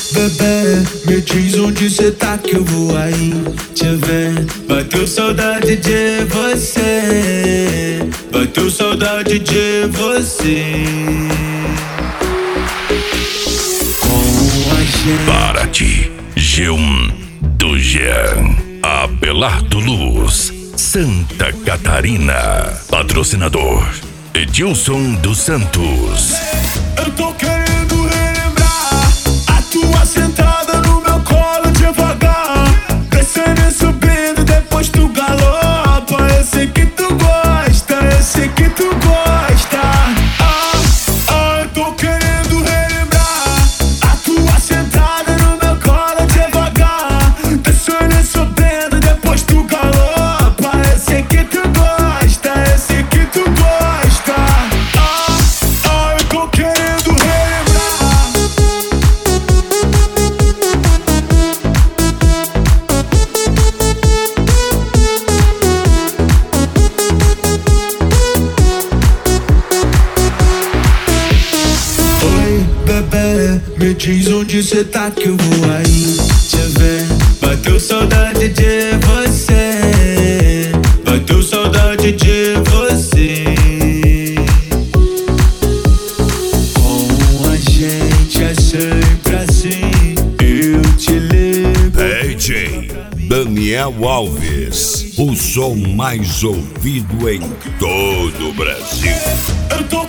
Bebê, me diz onde cê tá que eu vou aí te ver. Bateu saudade de você, bateu saudade de você. Com a gente. Paraty, G1 do Jean, Abelardo Luz, Santa Catarina. Patrocinador Edilson dos Santos. Eu tô querendo relembrar a tua sentada no meu colo devagar, descendo e subindo, depois tu galopa. Eu sei que tu gosta, eu sei que tu gosta. Eu tô querendo relembrar a tua sentada no meu colo devagar, descendo e subindo, depois tu galopa. Eu sei que tu gosta, eu sei que tu gosta. Eu tô querendo relembrar. Oi, bebê, me diz onde cê tá que eu vou aí te ver. Bateu saudade de você, bateu saudade de você. Com a gente é sempre assim, eu te ligo. DJ Daniel Alves, o som mais ouvido em todo o Brasil. Eu tô